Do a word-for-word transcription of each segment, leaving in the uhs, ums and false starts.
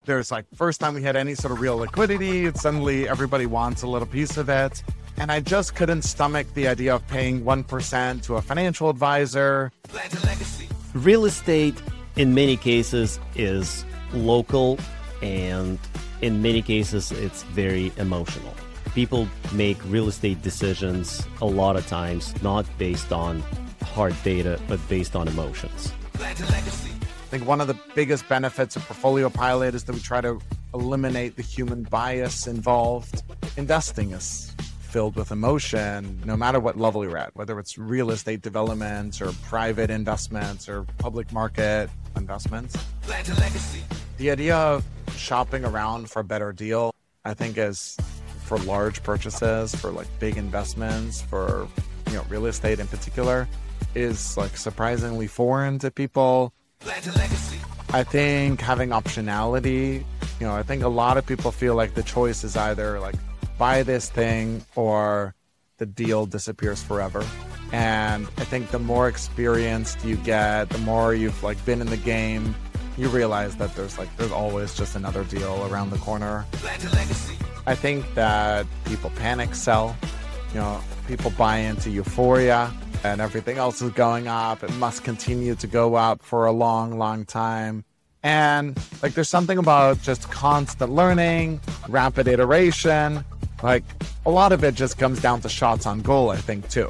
There's like, first time we had any sort of real liquidity, suddenly everybody wants a little piece of it. And I just couldn't stomach the idea of paying one percent to a financial advisor. Real estate, in many cases, is local, and in many cases, it's very emotional. People make real estate decisions a lot of times not based on hard data, but based on emotions. I think one of the biggest benefits of Portfolio Pilot is that we try to eliminate the human bias involved. Investing is filled with emotion, no matter what level you're at, whether it's real estate developments or private investments or public market investments. The idea of shopping around for a better deal, I think, is for large purchases, for like big investments, for, you know, real estate in particular, is like surprisingly foreign to people. I think having optionality, you know, I think a lot of people feel like the choice is either like buy this thing or the deal disappears forever. And I think the more experienced you get, the more you've like been in the game, you realize that there's like there's always just another deal around the corner. I think that people panic sell. You know, people buy into euphoria and everything else is going up. It must continue to go up for a long, long time. And like there's something about just constant learning, rapid iteration. Like a lot of it just comes down to shots on goal, I think, too.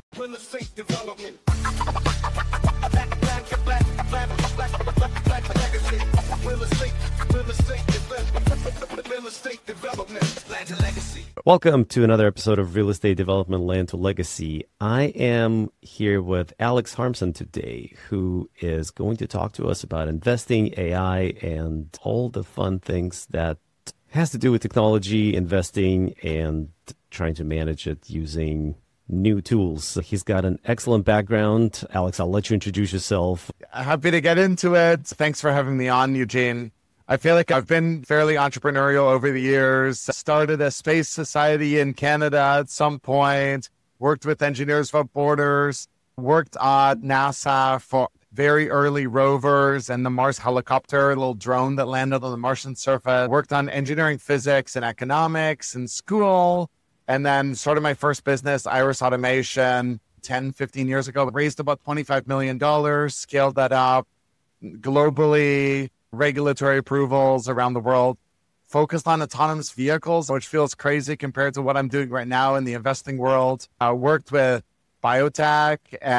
Welcome to another episode of Real Estate Development Land to Legacy. I am here with Alex Harmson today, who is going to talk to us about investing, A I, and all the fun things that has to do with technology, investing, and trying to manage it using new tools. He's got an excellent background. Alex, I'll let you introduce yourself. Happy to get into it. Thanks for having me on, Eugene. I feel like I've been fairly entrepreneurial over the years. Started a space society in Canada at some point, worked with Engineers Without Borders, worked at NASA for very early rovers and the Mars helicopter, a little drone that landed on the Martian surface. Worked on engineering, physics, and economics in school. And then started my first business, Iris Automation, ten, fifteen years ago. Raised about twenty-five million dollars, scaled that up globally, regulatory approvals around the world. Focused on autonomous vehicles, which feels crazy compared to what I'm doing right now in the investing world. I worked with biotech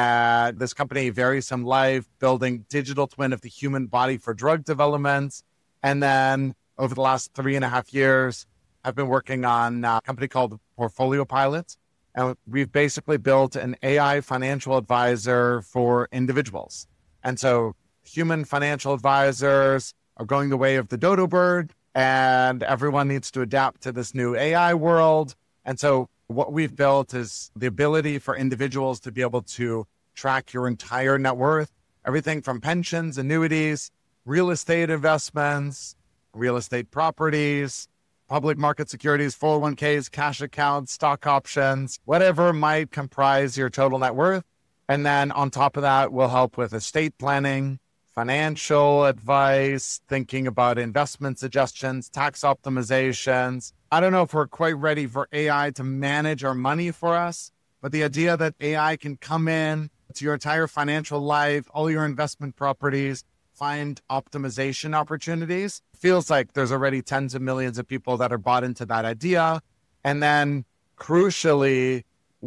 at this company, Verisum Life, building digital twin of the human body for drug development. And then over the last three and a half years, I've been working on a company called Portfolio Pilot. And we've basically built an A I financial advisor for individuals. And so human financial advisors are going the way of the dodo bird, and everyone needs to adapt to this new A I world. And so what we've built is the ability for individuals to be able to track your entire net worth, everything from pensions, annuities, real estate investments, real estate properties, public market securities, four oh one k's, cash accounts, stock options, whatever might comprise your total net worth. And then on top of that, we'll help with estate planning, financial advice, thinking about investment suggestions, tax optimizations. I don't know if we're quite ready for A I to manage our money for us, but the idea that A I can come in to your entire financial life, all your investment properties, find optimization opportunities, feels like there's already tens of millions of people that are bought into that idea. And then crucially,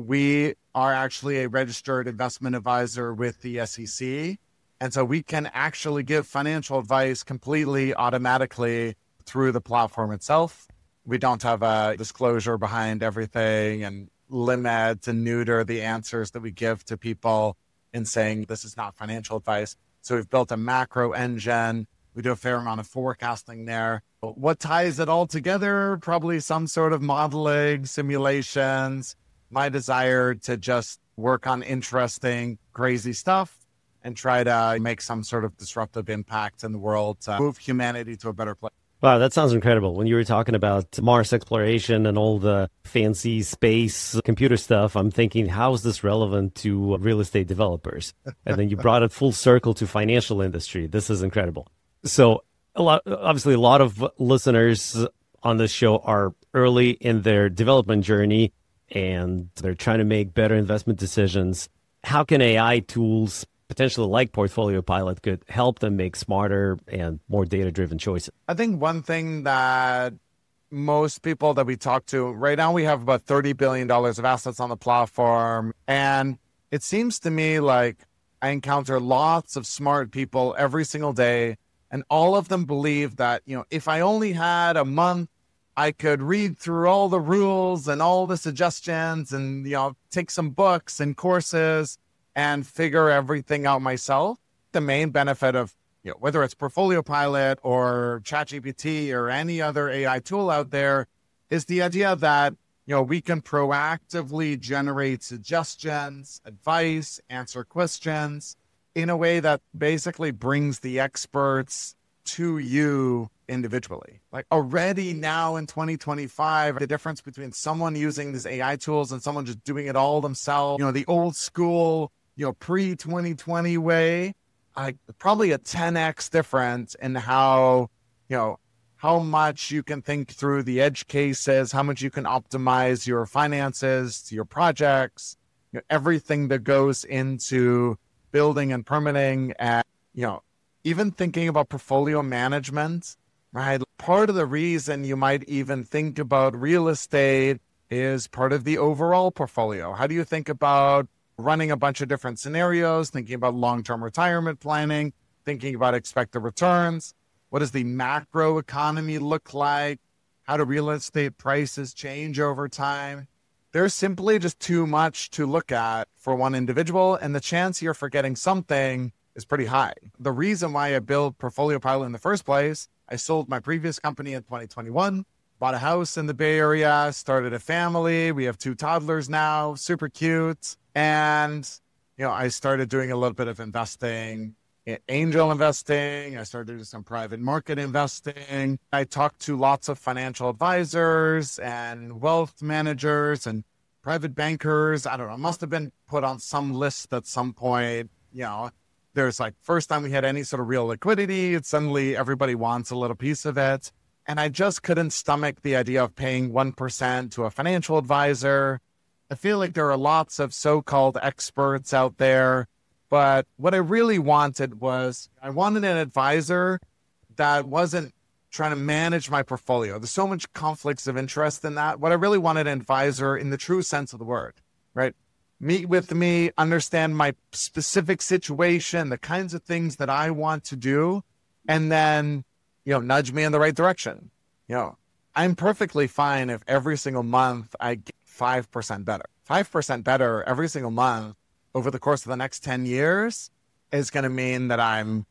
we are actually a registered investment advisor with the S E C. And so we can actually give financial advice completely automatically through the platform itself. We don't have a disclosure behind everything and limit and neuter the answers that we give to people in saying this is not financial advice. So we've built a macro engine. We do a fair amount of forecasting there. But what ties it all together? Probably some sort of modeling, simulations, my desire to just work on interesting, crazy stuff and try to make some sort of disruptive impact in the world to move humanity to a better place. Wow, that sounds incredible. When you were talking about Mars exploration and all the fancy space computer stuff, I'm thinking, how is this relevant to real estate developers? And then you brought it full circle to financial industry. This is incredible. So a lot, obviously, a lot of listeners on this show are early in their development journey and they're trying to make better investment decisions. How can A I tools, potentially like Portfolio Pilot, could help them make smarter and more data-driven choices? I think one thing that most people that we talk to, right now we have about thirty billion dollars of assets on the platform. And it seems to me like I encounter lots of smart people every single day. And all of them believe that, you know, if I only had a month, I could read through all the rules and all the suggestions and, you know, take some books and courses and figure everything out myself. The main benefit of, you know, whether it's Portfolio Pilot or ChatGPT or any other A I tool out there is the idea that, you know, we can proactively generate suggestions, advice, answer questions in a way that basically brings the experts to you individually. Like already now in twenty twenty-five, the difference between someone using these A I tools and someone just doing it all themselves, you know, the old school, you know, pre twenty twenty way, like probably a ten x difference in how, you know, how much you can think through the edge cases, how much you can optimize your finances, your projects, you know, everything that goes into building and permitting, and, you know, even thinking about portfolio management, right? Part of the reason you might even think about real estate is part of the overall portfolio. How do you think about running a bunch of different scenarios, thinking about long-term retirement planning, thinking about expected returns? What does the macro economy look like? How do real estate prices change over time? There's simply just too much to look at for one individual, and the chance you're forgetting something is pretty high. The reason why I built Portfolio Pilot in the first place, I sold my previous company in twenty twenty-one, bought a house in the Bay Area, started a family. We have two toddlers now, super cute. And, you know, I started doing a little bit of investing, angel investing. I started doing some private market investing. I talked to lots of financial advisors and wealth managers and private bankers. I don't know, must have been put on some list at some point. You know, there's like first time we had any sort of real liquidity, it's suddenly everybody wants a little piece of it. And I just couldn't stomach the idea of paying one percent to a financial advisor. I feel like there are lots of so-called experts out there. But what I really wanted was I wanted an advisor that wasn't trying to manage my portfolio. There's so much conflicts of interest in that. What I really wanted an advisor in the true sense of the word, right? Meet with me, understand my specific situation, the kinds of things that I want to do, and then, you know, nudge me in the right direction. You know, I'm perfectly fine if every single month I get five percent better. five percent better every single month over the course of the next ten years is going to mean that I'm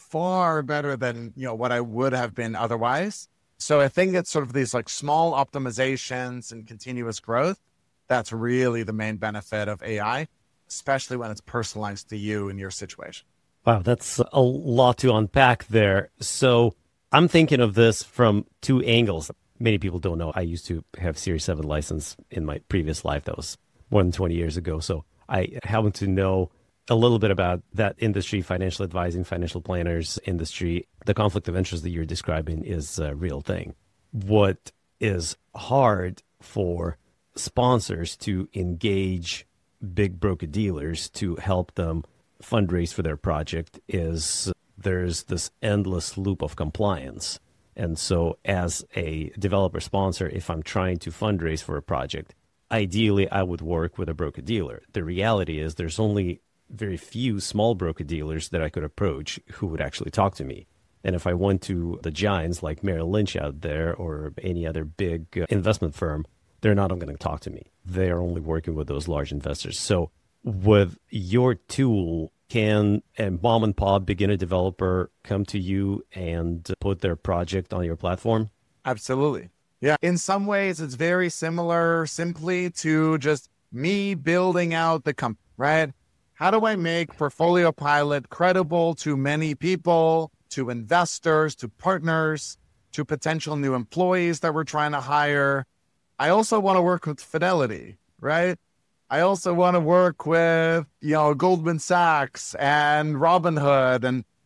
far better than, you know, what I would have been otherwise. So I think it's sort of these like small optimizations and continuous growth. That's really the main benefit of A I, especially when it's personalized to you and your situation. Wow, that's a lot to unpack there. So I'm thinking of this from two angles. Many people don't know I used to have Series seven license in my previous life. That was more than twenty years ago. So I happen to know a little bit about that industry, financial advising, financial planners industry. The conflict of interest that you're describing is a real thing. What is hard for sponsors to engage big broker-dealers to help them fundraise for their project is there's this endless loop of compliance. And so as a developer sponsor, if I'm trying to fundraise for a project, ideally, I would work with a broker-dealer. The reality is there's only very few small broker-dealers that I could approach who would actually talk to me. And if I went to the giants like Merrill Lynch out there or any other big investment firm, they're not going to talk to me. They're only working with those large investors. So with your tool, can a mom and pop beginner developer come to you and put their project on your platform? Absolutely. Yeah. In some ways, it's very similar simply to just me building out the company, right? How do I make Portfolio Pilot credible to many people, to investors, to partners, to potential new employees that we're trying to hire? I also want to work with Fidelity, right? I also want to work with, you know, Goldman Sachs and Robinhood and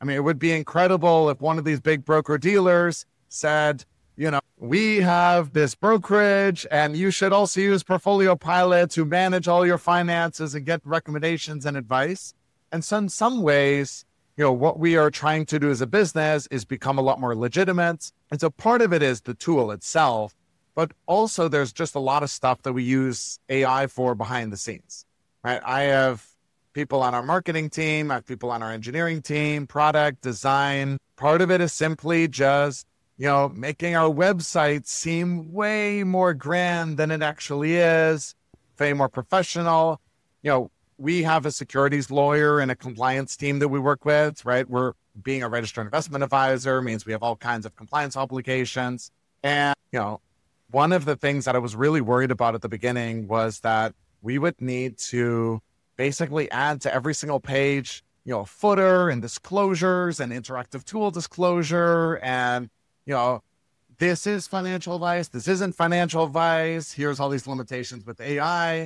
I mean, it would be incredible if one of these big broker dealers said, you know, we have this brokerage and you should also use Portfolio Pilot to manage all your finances and get recommendations and advice. And so in some ways, you know, what we are trying to do as a business is become a lot more legitimate. And so part of it is the tool itself, but also there's just a lot of stuff that we use A I for behind the scenes, right? I have people on our marketing team, I have people on our engineering team, product, design. Part of it is simply just, you know, making our website seem way more grand than it actually is, way more professional. You know, we have a securities lawyer and a compliance team that we work with, right? We're being a registered investment advisor means we have all kinds of compliance obligations. And, you know, one of the things that I was really worried about at the beginning was that we would need to basically add to every single page, you know, footer and disclosures and interactive tool disclosure. And, you know, this is financial advice. This isn't financial advice. Here's all these limitations with A I.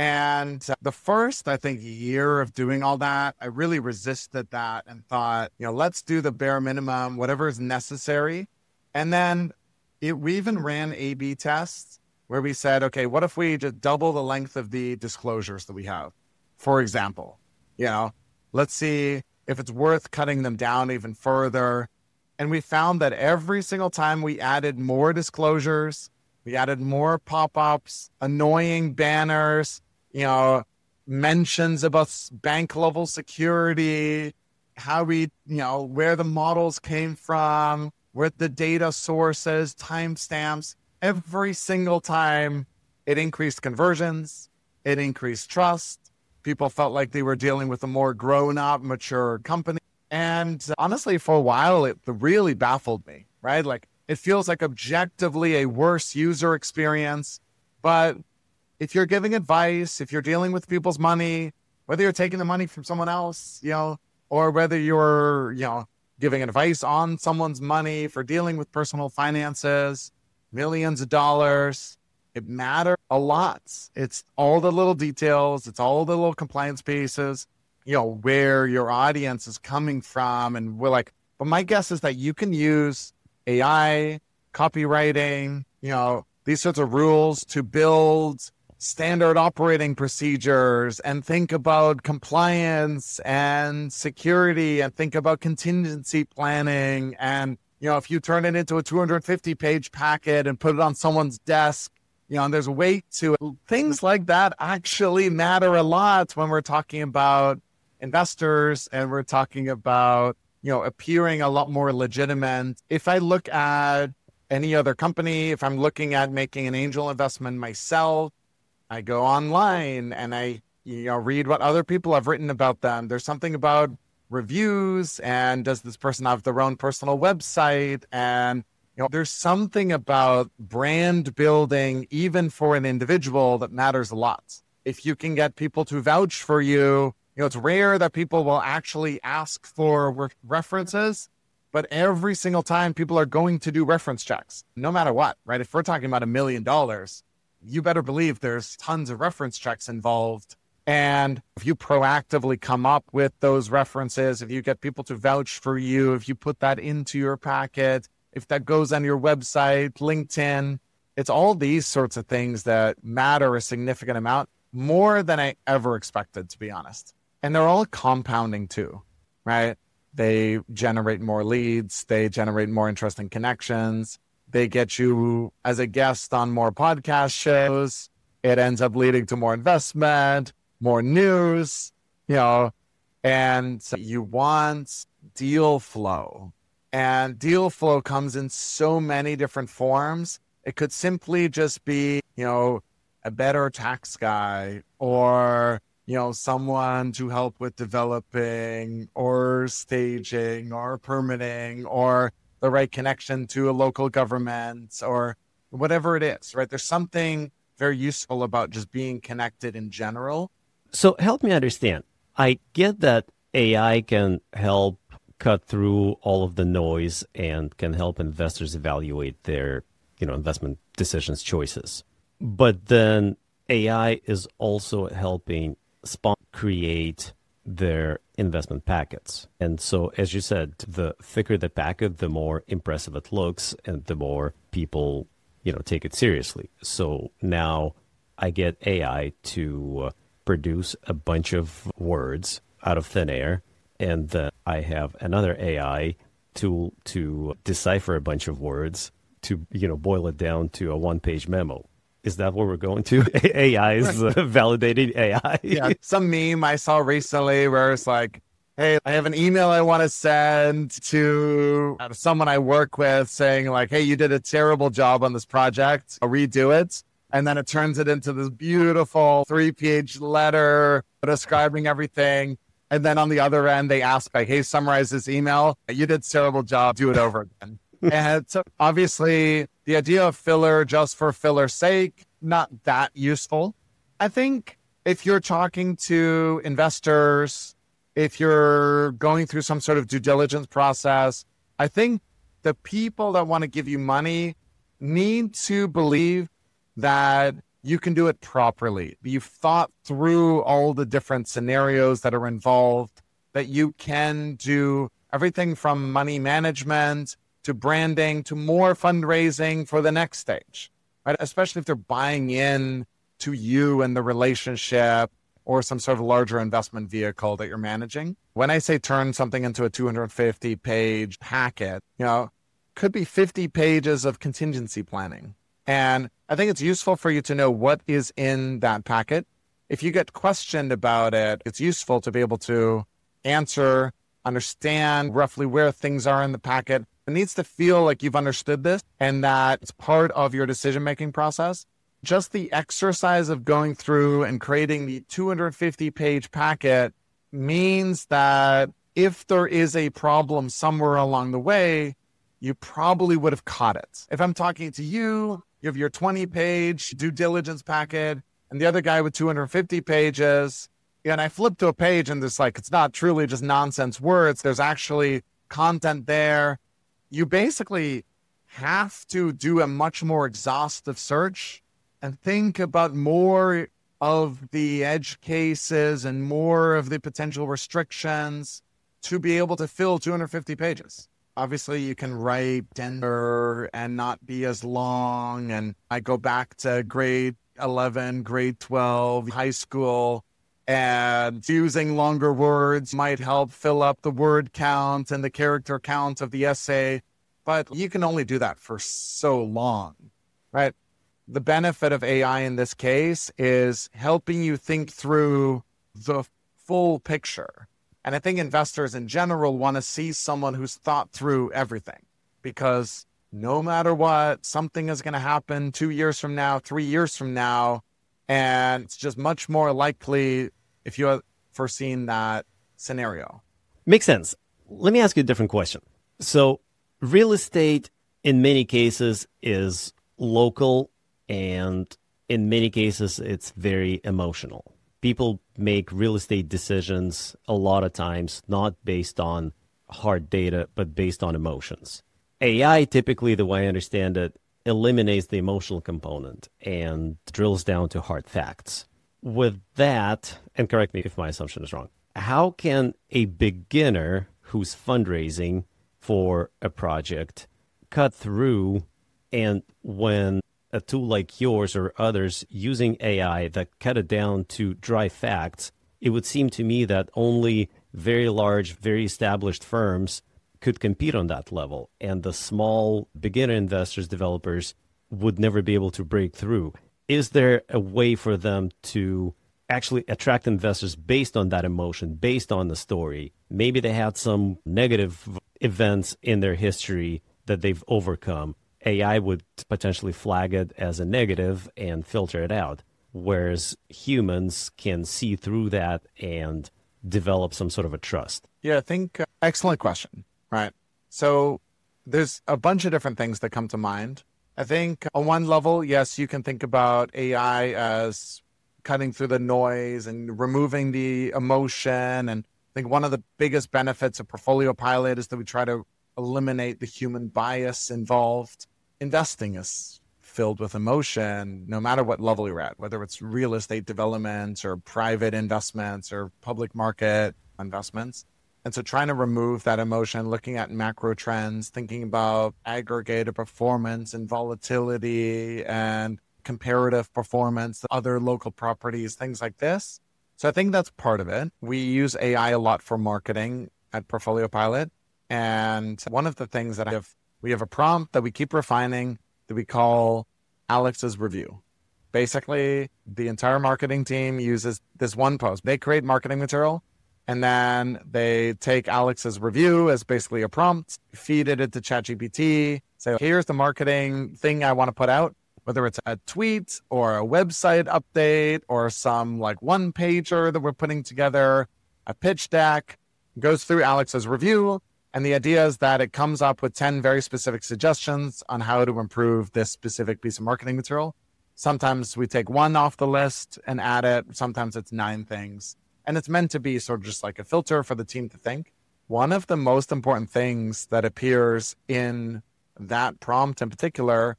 And the first, I think, year of doing all that, I really resisted that and thought, you know, let's do the bare minimum, whatever is necessary. And then it, we even ran A B tests where we said, okay, what if we just double the length of the disclosures that we have? For example, you know, let's see if it's worth cutting them down even further. And we found that every single time we added more disclosures, we added more pop-ups, annoying banners, you know, mentions about bank level security, how we, you know, where the models came from, where the data sources, timestamps. Every single time it increased conversions, it increased trust. People felt like they were dealing with a more grown-up, mature company. And honestly, for a while, it really baffled me, right? Like, it feels like objectively a worse user experience. But if you're giving advice, if you're dealing with people's money, whether you're taking the money from someone else, you know, or whether you're, you know, giving advice on someone's money for dealing with personal finances, millions of dollars, it matters a lot. It's all the little details. It's all the little compliance pieces, you know, where your audience is coming from. And we're like, but my guess is that you can use A I, copywriting, you know, these sorts of rules to build standard operating procedures and think about compliance and security and think about contingency planning. And, you know, if you turn it into a two hundred fifty page packet and put it on someone's desk, you know, and there's weight to it, things like that actually matter a lot when we're talking about investors and we're talking about, you know, appearing a lot more legitimate. If I look at any other company, if I'm looking at making an angel investment myself, I go online and I, you know, read what other people have written about them. There's something about reviews and does this person have their own personal website? And, you know, there's something about brand building, even for an individual, that matters a lot. If you can get people to vouch for you, you know, it's rare that people will actually ask for re- references, but every single time people are going to do reference checks, no matter what, right? If we're talking about a million dollars, you better believe there's tons of reference checks involved. And if you proactively come up with those references, if you get people to vouch for you, if you put that into your packet, if that goes on your website, LinkedIn, it's all these sorts of things that matter a significant amount, more than I ever expected, to be honest. And they're all compounding too, right? They generate more leads. They generate more interesting connections. They get you as a guest on more podcast shows. It ends up leading to more investment, more news, you know, and you want deal flow. And deal flow comes in so many different forms. It could simply just be, you know, a better tax guy or, you know, someone to help with developing or staging or permitting or the right connection to a local government or whatever it is, right? There's something very useful about just being connected in general. So help me understand. I get that A I can help cut through all of the noise and can help investors evaluate their, you know, investment decisions, choices. But then A I is also helping sponsor create their investment packets. And so, as you said, the thicker the packet, the more impressive it looks, and the more people, you know, take it seriously. So now I get A I to uh, produce a bunch of words out of thin air, and then I have another A I tool to decipher a bunch of words to, you know, boil it down to a one-page memo. Is that what we're going to? A I is uh, validating A I. Yeah, some meme I saw recently where it's like, hey, I have an email I want to send to someone I work with saying like, hey, you did a terrible job on this project. I'll redo it. And then it turns it into this beautiful three-page letter describing everything. And then on the other end, they ask like, hey, summarize this email. You did a terrible job. Do it over again. And so obviously the idea of filler just for filler's sake, not that useful. I think if you're talking to investors, if you're going through some sort of due diligence process, I think the people that want to give you money need to believe that you can do it properly. You've thought through all the different scenarios that are involved, that you can do everything from money management to branding, to more fundraising for the next stage, right? Especially if they're buying in to you and the relationship or some sort of larger investment vehicle that you're managing. When I say turn something into a two hundred fifty page packet, you know, could be fifty pages of contingency planning. And I think it's useful for you to know what is in that packet. If you get questioned about it, it's useful to be able to answer, understand roughly where things are in the packet. It needs to feel like you've understood this and that it's part of your decision-making process. Just the exercise of going through and creating the two hundred fifty page packet means that if there is a problem somewhere along the way, you probably would have caught it. If I'm talking to you, you have your twenty page due diligence packet and the other guy with two hundred fifty pages, and I flip to a page and there's like, it's not truly just nonsense words. There's actually content there. You basically have to do a much more exhaustive search and think about more of the edge cases and more of the potential restrictions to be able to fill two hundred fifty pages. Obviously, you can write denser and not be as long. And I go back to grade eleven, grade twelve, high school, and using longer words might help fill up the word count and the character count of the essay. But you can only do that for so long, right? The benefit of A I in this case is helping you think through the full picture. And I think investors in general want to see someone who's thought through everything, because no matter what, something is going to happen two years from now, three years from now. And it's just much more likely if you have foreseen that scenario. Makes sense. Let me ask you a different question. So real estate in many cases is local, and in many cases it's very emotional. People make real estate decisions a lot of times not based on hard data, but based on emotions. A I, typically, the way I understand it, eliminates the emotional component and drills down to hard facts. With that, and correct me if my assumption is wrong, how can a beginner who's fundraising for a project cut through, and when a tool like yours or others using A I that cut it down to dry facts, it would seem to me that only very large, very established firms could compete on that level. And the small beginner investors, developers, would never be able to break through. Is there a way for them to actually attract investors based on that emotion, based on the story? Maybe they had some negative events in their history that they've overcome. A I would potentially flag it as a negative and filter it out, whereas humans can see through that and develop some sort of a trust. Yeah, I think uh, excellent question, right? So there's a bunch of different things that come to mind. I think on one level, yes, you can think about A I as cutting through the noise and removing the emotion. And I think one of the biggest benefits of Portfolio Pilot is that we try to eliminate the human bias involved. Investing is filled with emotion, no matter what level you're at, whether it's real estate development or private investments or public market investments. And so trying to remove that emotion, looking at macro trends, thinking about aggregated performance and volatility and comparative performance, other local properties, things like this. So I think that's part of it. We use A I a lot for marketing at Portfolio Pilot. And one of the things that I have, we have a prompt that we keep refining that we call Alex's Review. Basically, the entire marketing team uses this one post. They create marketing material, and then they take Alex's Review as basically a prompt, feed it into ChatGPT, say, here's the marketing thing I want to put out, whether it's a tweet or a website update or some like one pager that we're putting together, a pitch deck, goes through Alex's Review. And the idea is that it comes up with ten very specific suggestions on how to improve this specific piece of marketing material. Sometimes we take one off the list and add it. Sometimes it's nine things. And it's meant to be sort of just like a filter for the team to think. One of the most important things that appears in that prompt in particular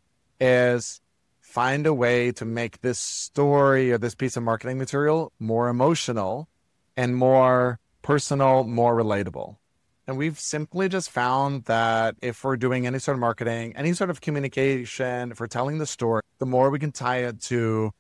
is find a way to make this story or this piece of marketing material more emotional and more personal, more relatable. And we've simply just found that if we're doing any sort of marketing, any sort of communication, if we're telling the story, the more we can tie it to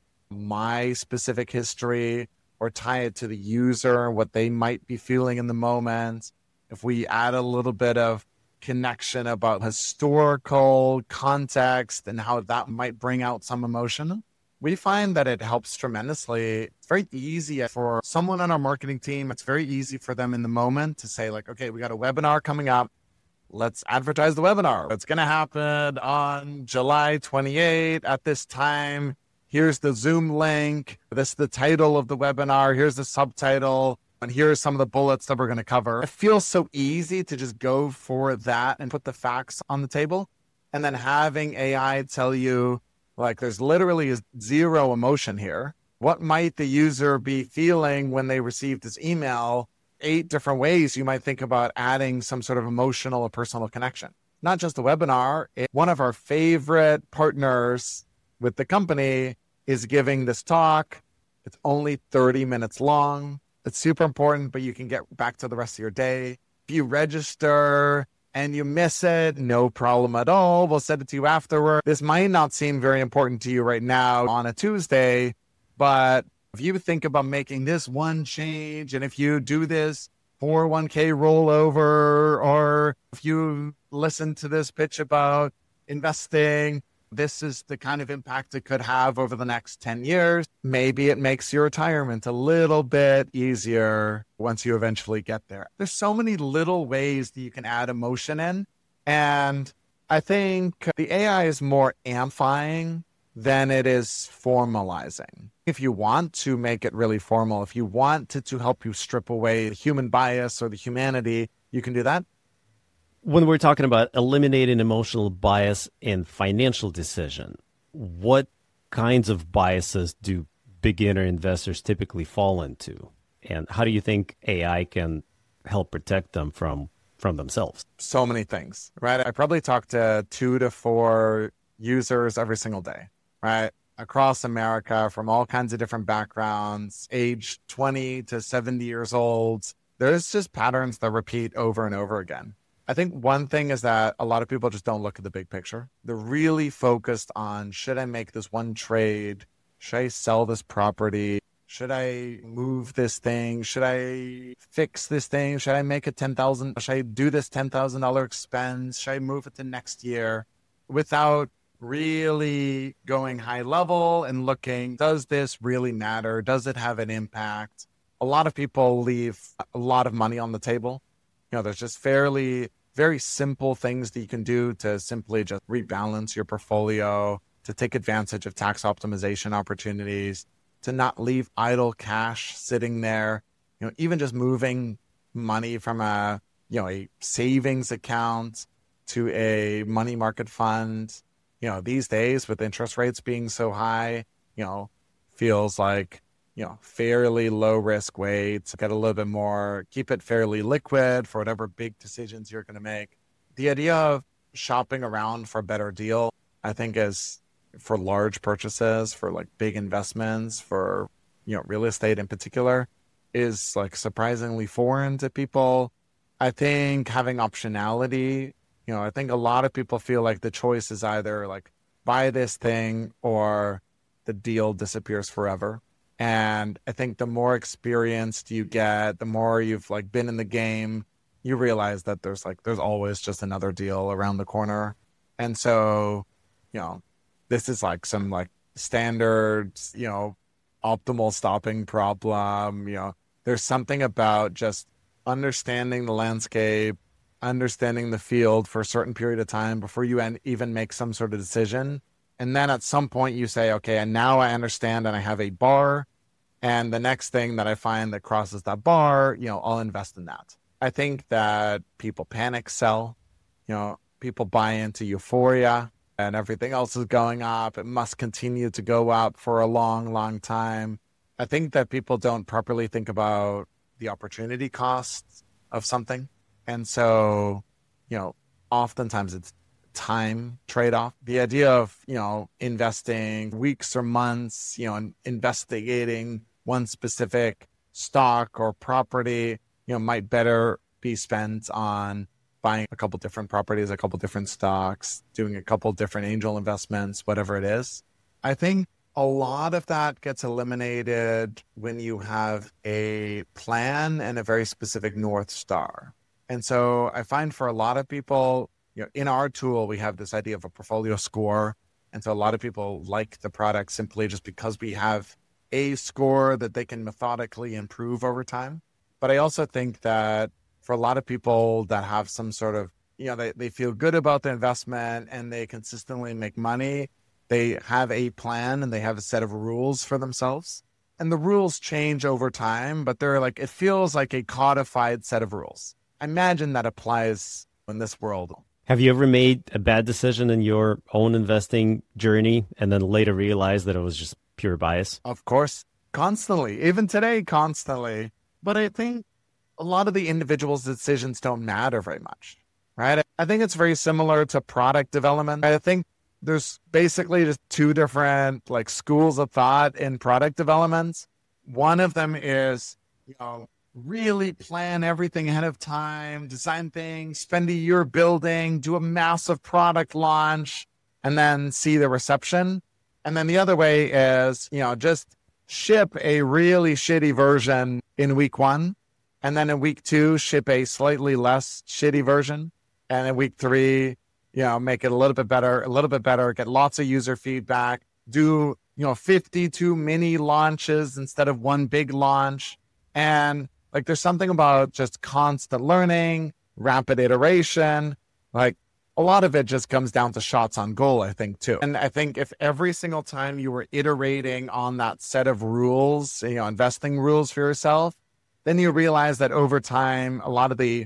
my specific history or tie it to the user, what they might be feeling in the moment, if we add a little bit of connection about historical context and how that might bring out some emotion, we find that it helps tremendously. It's very easy for someone on our marketing team. It's very easy for them in the moment to say like, okay, we got a webinar coming up. Let's advertise the webinar. It's going to happen on July twenty-eighth at this time. Here's the Zoom link. This is the title of the webinar. Here's the subtitle. And here's some of the bullets that we're going to cover. It feels so easy to just go for that and put the facts on the table. And then having A I tell you, like, there's literally zero emotion here. What might the user be feeling when they receive this email? Eight different ways you might think about adding some sort of emotional or personal connection. Not just the webinar. It, one of our favorite partners with the company is giving this talk. It's only thirty minutes long. It's super important, but you can get back to the rest of your day. If you register and you miss it, no problem at all. We'll send it to you afterward. This might not seem very important to you right now on a Tuesday, but if you think about making this one change, and if you do this four oh one k rollover, or if you listen to this pitch about investing, this is the kind of impact it could have over the next ten years. Maybe it makes your retirement a little bit easier once you eventually get there. There's so many little ways that you can add emotion in. And I think the A I is more amplifying than it is formalizing. If you want to make it really formal, if you want it to help you strip away the human bias or the humanity, you can do that. When we're talking about eliminating emotional bias in financial decision, what kinds of biases do beginner investors typically fall into? And how do you think A I can help protect them from, from themselves? So many things, right? I probably talk to two to four users every single day, right? Across America, from all kinds of different backgrounds, age twenty to seventy years old. There's just patterns that repeat over and over again. I think one thing is that a lot of people just don't look at the big picture. They're really focused on, should I make this one trade? Should I sell this property? Should I move this thing? Should I fix this thing? Should I make a ten thousand dollars? Should I do this ten thousand dollars expense? Should I move it to next year? Without really going high level and looking, does this really matter? Does it have an impact? A lot of people leave a lot of money on the table. You know, there's just fairly very simple things that you can do to simply just rebalance your portfolio, to take advantage of tax optimization opportunities, to not leave idle cash sitting there. You know, even just moving money from a, you know, a savings account to a money market fund. You know, these days with interest rates being so high, you know, feels like, you know, fairly low risk way to get a little bit more, keep it fairly liquid for whatever big decisions you're going to make. The idea of shopping around for a better deal, I think is for large purchases, for like big investments, for, you know, real estate in particular, is like surprisingly foreign to people. I think having optionality, you know, I think a lot of people feel like the choice is either like buy this thing or the deal disappears forever. And I think the more experienced you get, the more you've like been in the game, you realize that there's like, there's always just another deal around the corner. And so, you know, this is like some like standard, you know, optimal stopping problem. You know, there's something about just understanding the landscape, understanding the field for a certain period of time before you en- even make some sort of decision. And then at some point you say, okay, and now I understand and I have a bar. And the next thing that I find that crosses that bar, you know, I'll invest in that. I think that people panic sell, you know, people buy into euphoria and everything else is going up. It must continue to go up for a long, long time. I think that people don't properly think about the opportunity costs of something. And so, you know, oftentimes it's time trade-off. The idea of, you know, investing weeks or months, you know, and investigating one specific stock or property, you know, might better be spent on buying a couple different properties, a couple different stocks, doing a couple different angel investments, whatever it is. I think a lot of that gets eliminated when you have a plan and a very specific North Star. And so I find for a lot of people, you know, in our tool, we have this idea of a portfolio score. And so a lot of people like the product simply just because we have a score that they can methodically improve over time. But I also think that for a lot of people that have some sort of, you know, they, they feel good about the investment and they consistently make money, they have a plan and they have a set of rules for themselves. And the rules change over time, but they're like, it feels like a codified set of rules. I imagine that applies in this world. Have you ever made a bad decision in your own investing journey and then later realized that it was just pure bias? Of course, constantly, even today, constantly. But I think a lot of the individual's decisions don't matter very much, right? I think it's very similar to product development. I think there's basically just two different like schools of thought in product development. One of them is, you know, really plan everything ahead of time, design things, spend a year building, do a massive product launch, and then see the reception. And then the other way is, you know, just ship a really shitty version in week one. And then in week two, ship a slightly less shitty version. And in week three, you know, make it a little bit better, a little bit better, get lots of user feedback, do, you know, fifty-two mini launches instead of one big launch. And like, there's something about just constant learning, rapid iteration. Like, a lot of it just comes down to shots on goal, I think, too. And I think if every single time you were iterating on that set of rules, you know, investing rules for yourself, then you realize that over time, a lot of the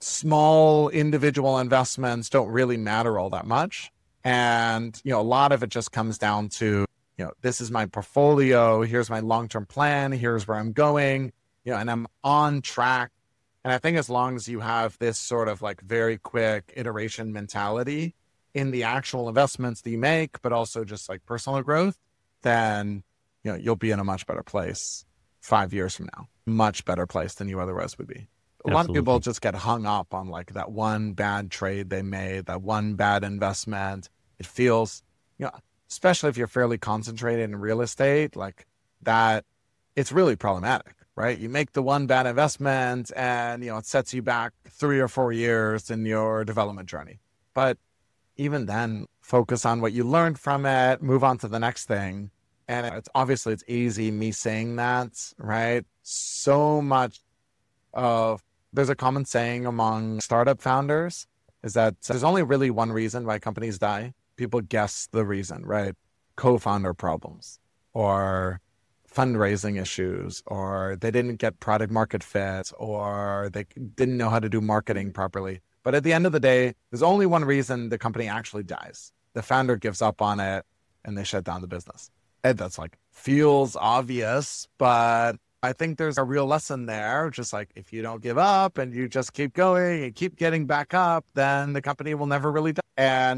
small individual investments don't really matter all that much. And, you know, a lot of it just comes down to, you know, this is my portfolio. Here's my long-term plan. Here's where I'm going. You know, and I'm on track. And I think as long as you have this sort of like very quick iteration mentality in the actual investments that you make, but also just like personal growth, then, you know, you'll be in a much better place five years from now. Much better place than you otherwise would be. A Absolutely. lot of people just get hung up on like that one bad trade they made, that one bad investment. It feels, you know, especially if you're fairly concentrated in real estate, like that, it's really problematic. Right? You make the one bad investment and, you know, it sets you back three or four years in your development journey. But even then, focus on what you learned from it, move on to the next thing. And it's obviously it's easy me saying that, right? So much of, there's a common saying among startup founders is that there's only really one reason why companies die. People guess the reason, right? Co-founder problems or fundraising issues, or they didn't get product market fit, or they didn't know how to do marketing properly. But at the end of the day, there's only one reason the company actually dies. The founder gives up on it and they shut down the business. And that's like, feels obvious, but I think there's a real lesson there. Just like, if you don't give up and you just keep going and keep getting back up, then the company will never really die. And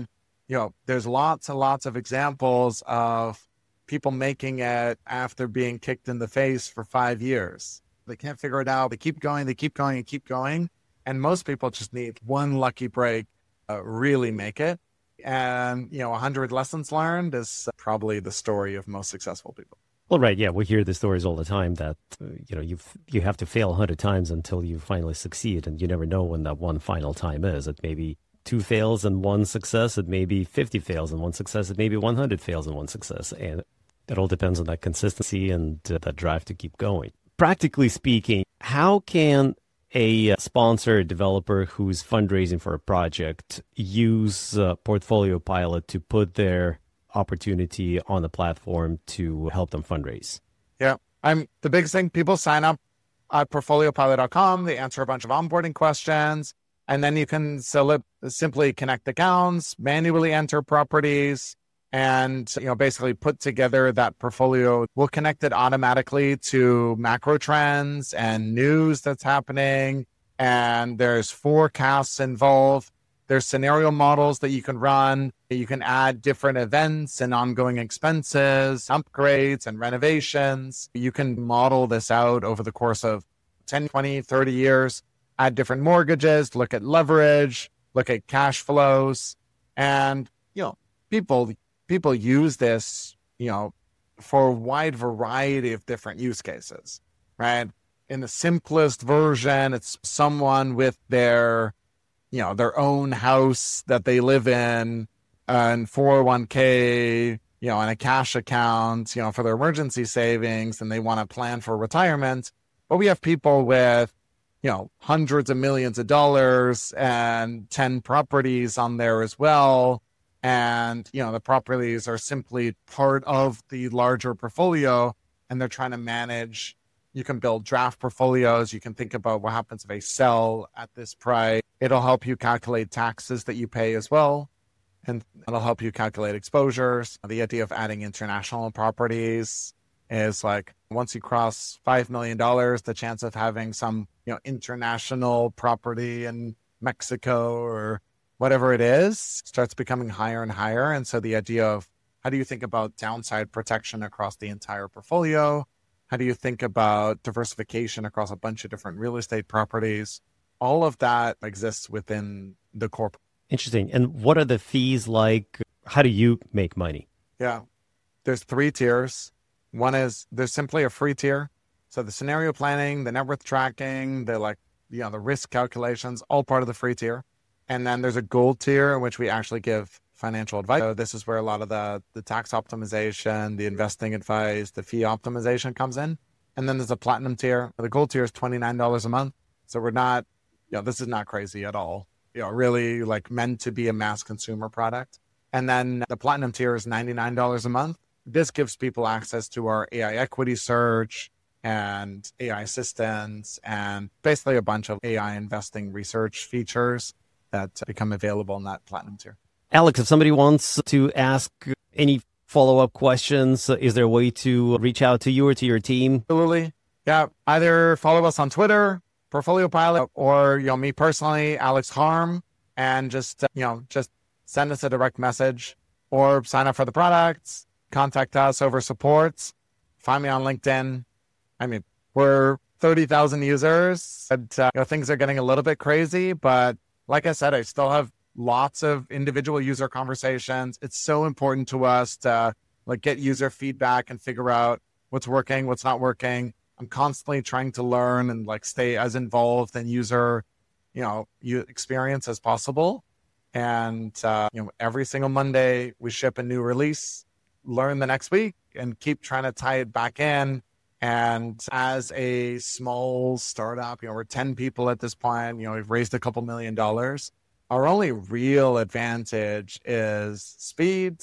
you know, there's lots and lots of examples of people making it after being kicked in the face for five years. They can't figure it out. They keep going, they keep going and keep going. And most people just need one lucky break, uh, really make it. And, you know, one hundred lessons learned is probably the story of most successful people. Well, right. Yeah. We hear the stories all the time that, uh, you know, you you have to fail a hundred times until you finally succeed. And you never know when that one final time is. It may be two fails and one success. It may be fifty fails and one success. It may be one hundred fails and one success. And it all depends on that consistency and uh, that drive to keep going. Practically speaking, how can a sponsor, developer who's fundraising for a project use uh, Portfolio Pilot to put their opportunity on the platform to help them fundraise? Yeah, I'm the biggest thing. People sign up at portfolio pilot dot com. They answer a bunch of onboarding questions, and then you can simply connect accounts, manually enter properties, and, you know, basically put together that portfolio. We'll connect it automatically to macro trends and news that's happening. And there's forecasts involved. There's scenario models that you can run. You can add different events and ongoing expenses, upgrades and renovations. You can model this out over the course of ten, twenty, thirty years, add different mortgages, look at leverage, look at cash flows. And, you know, people... People use this, you know, for a wide variety of different use cases, right? In the simplest version, it's someone with their, you know, their own house that they live in and four oh one k, you know, and a cash account, you know, for their emergency savings, and they want to plan for retirement. But we have people with, you know, hundreds of millions of dollars and ten properties on there as well. And, you know, the properties are simply part of the larger portfolio, and they're trying to manage. You can build draft portfolios. You can think about what happens if they sell at this price. It'll help you calculate taxes that you pay as well. And it'll help you calculate exposures. The idea of adding international properties is like, once you cross five million dollars, the chance of having some, you know, international property in Mexico or whatever it is starts becoming higher and higher. And so the idea of how do you think about downside protection across the entire portfolio? How do you think about diversification across a bunch of different real estate properties? All of that exists within the corp. Interesting. And what are the fees like? How do you make money? Yeah, there's three tiers. One is there's simply a free tier. So the scenario planning, the net worth tracking, the like, you know, the risk calculations, all part of the free tier. And then there's a gold tier in which we actually give financial advice. So this is where a lot of the, the tax optimization, the investing advice, the fee optimization comes in. And then there's a platinum tier. The gold tier is twenty-nine dollars a month. So we're not, you know, this is not crazy at all. You know, really like meant to be a mass consumer product. And then the platinum tier is ninety-nine dollars a month. This gives people access to our A I equity search and A I assistants and basically a bunch of A I investing research features that become available in that platinum tier. Alex, if somebody wants to ask any follow-up questions, is there a way to reach out to you or to your team? Absolutely. Yeah. Either follow us on Twitter, Portfolio Pilot, or, you know, me personally, Alex Harm, and just, uh, you know, just send us a direct message or sign up for the products, contact us over supports, find me on LinkedIn. I mean, we're thirty thousand users and, uh, you know, things are getting a little bit crazy, but like I said, I still have lots of individual user conversations. It's so important to us to like get user feedback and figure out what's working, what's not working. I'm constantly trying to learn and like stay as involved in user, you know, experience as possible. And, uh, you know, every single Monday we ship a new release, learn the next week and keep trying to tie it back in. And as a small startup, you know, we're ten people at this point, you know, we've raised a couple million dollars. Our only real advantage is speed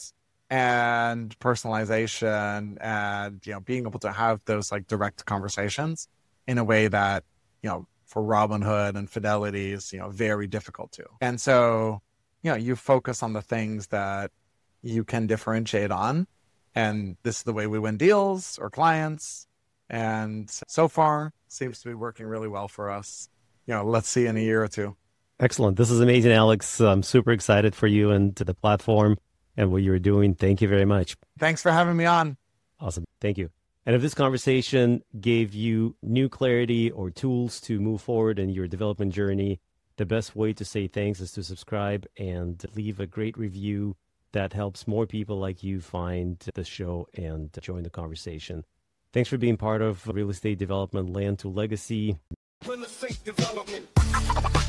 and personalization and, you know, being able to have those like direct conversations in a way that, you know, for Robinhood and Fidelity is, you know, very difficult to. And so, you know, you focus on the things that you can differentiate on. And this is the way we win deals or clients. And so far seems to be working really well for us. You know, let's see in a year or two. Excellent. This is amazing, Alex. I'm super excited for you and to the platform and what you're doing. Thank you very much. Thanks for having me on. Awesome. Thank you. And if this conversation gave you new clarity or tools to move forward in your development journey, the best way to say thanks is to subscribe and leave a great review that helps more people like you find the show and join the conversation. Thanks for being part of Real Estate Development Land to Legacy. Real estate development.